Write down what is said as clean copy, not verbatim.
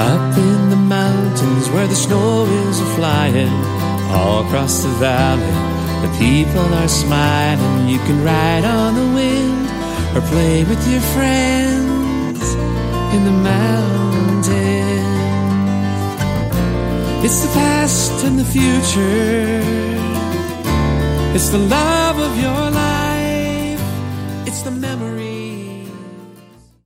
Up in the mountains where the snow is a-flying, all across the valley the people are smiling. You can ride on the wind or play with your friends in the mountains. It's the past and the future, it's the love of your life, it's the